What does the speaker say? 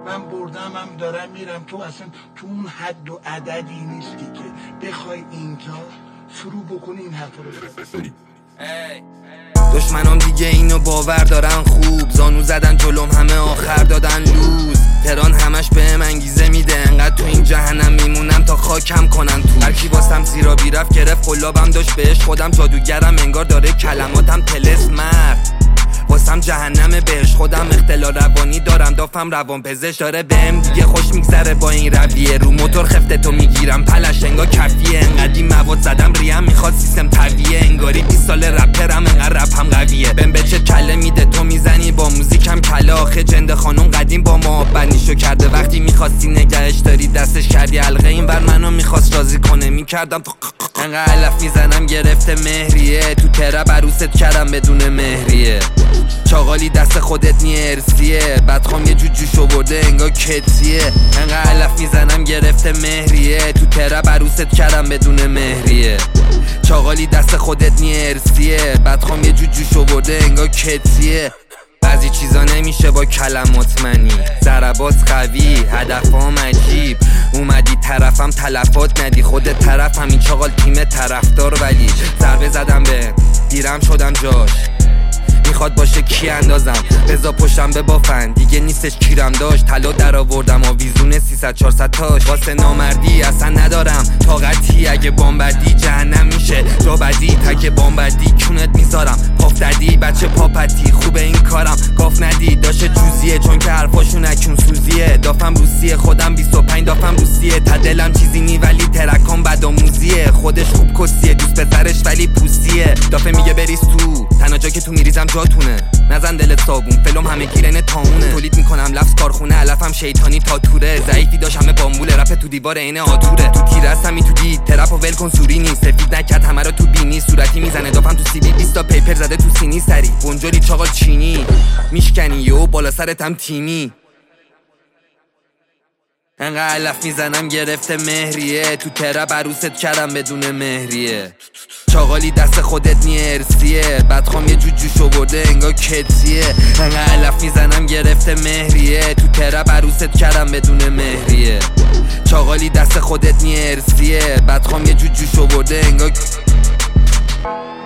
من بردم هم دارم میرم، تو اصلا تو اون حد و عددی نیستی که بخوای اینجا شروع بکنی این حرفا رو بزنی. دشمنام دیگه اینو باور دارن خوب، زانو زدن جلوم همه آخر دادن لوز. تهران همش بهم انگیزه میده، انقدر تو این جهنم میمونم تا خاکم کنن تو. هرکی واسم زیرا بیرفت گرفت قلابم داشت بهش، خودم جادوگرم انگار داره کلماتم طلسم. واسم جهنم بهش، خودم اختلال روانی دارم، دافم روان پزشک داره بهم دیگه خوش میگذره با این رویه. رو موتور خفته تو میگیرم پلش انگار کفیه، انقدی مواد زدم ریم میخواد سیستم طبیعیه. انگاری 20 سال رپرم انقدر رپم قویه. بهم بچه کله میده تو میزنی با موزیکم کله. آخه جنده خانم قدیم با ما بنیشو کرده، وقتی میخواستی نگهش داری دستش کردی حلقه. این ور منو میخواست راضی کنه میکردم تو انقدر علف میزنم گرفته مهریه. تو ترپ عروست کردم بدون مهریه. چاقالی دست خودت نیرسیه، بدخوام یه جوجوش آورده انگار کتیه. انقدر علف میزنم گرفته مهریه. تو ترپ عروست کردم بدون مهریه. چاقالی دست خودت نیرسیه، بدخوام یه جوجوش آورده انگار کتیه. بعضی چیزا نمیشه با کلمات منی، ضربات قوی هدفام عجیب. اومدی طرفم تلفات ندی، خودت طرف همین چاقال تیم طرفدار. ولی ضربه زدم به دیرم شدم جاش، میخواد باشه کی اندازم بزا پشتم ببافن دیگه نیستش کیرم داشت. طلا در آوردم آویزون 300-400 تاش. واسه نامردی اصلا ندارم طاقتی، اگه بامبدی جهنم میشه جا بدی. تک بامبدی کونت میذارم پافتدی بچه پاپتی. خوبه این کارم گاف ندی داشه جوزیه، چون که حرفاشون اکون سوزیه. دافم روسیه خودم 25 دافم روسیه. تا دلم چیزی نی ولی ترکام بدآموزیه. خودش خوب کسیه دوست پسرش ولی پوسیه. دافه میگه بریز تو تنها جا که تو میریزم جاتونه، نزن دلت صابون فلوم همه گیرن تاونه. تولید میکنم لفظ کارخونه علفم شیطانی تا توره. ضعیفی داشت همه بامبوله رپ تو دیوار عین آتوره. تو تیر هستم تو دید ترپ و ول کن سوری نیست. سفید نکرد همه رو تو بینی صورتی میزنه دافم تو سی بی 20 تا پیپر زده تو سینی. سری بونجوری چاقال چینی میشکنی و بالا سرتم تیمی. انقدر علف میزنم گرفته مهریه. تو ترپ عروست کردم بدون مهریه. چاقالی دست خودت نیرسیه، بدخوام یه جوجوش آورده انگار کتیه. انقدر علف میزنم گرفته مهریه. تو ترپ عروست کردم بدون مهریه. چاقالی دست خودت نیرسیه، بدخوام یه جوجوش آورده انگار